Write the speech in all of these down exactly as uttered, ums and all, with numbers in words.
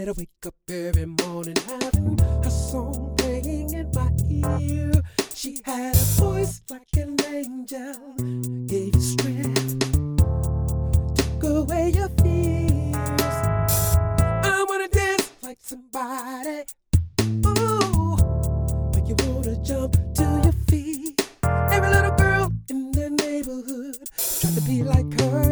I wake up every morning having her song playing in my ear. She had a voice like an angel, gave you strength, took away your fears. I wanna dance like somebody, ooh, make you wanna jump to your feet. Every little girl in the neighborhood tried to be like her.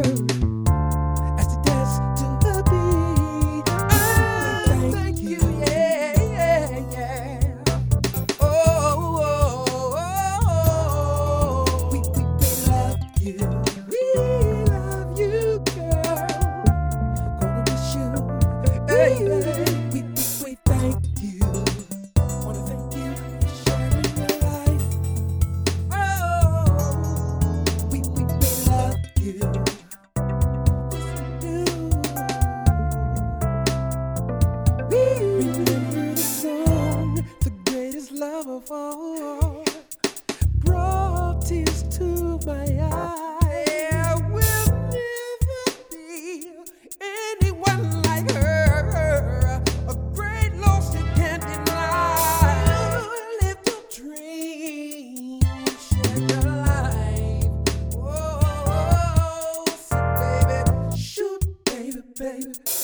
Hey, hey, we, we, we thank you. Wanna thank you for sharing your life. Oh, we, we, we love you. Yes, we do. We remember the song, the greatest love of all, brought tears to my eyes. Baby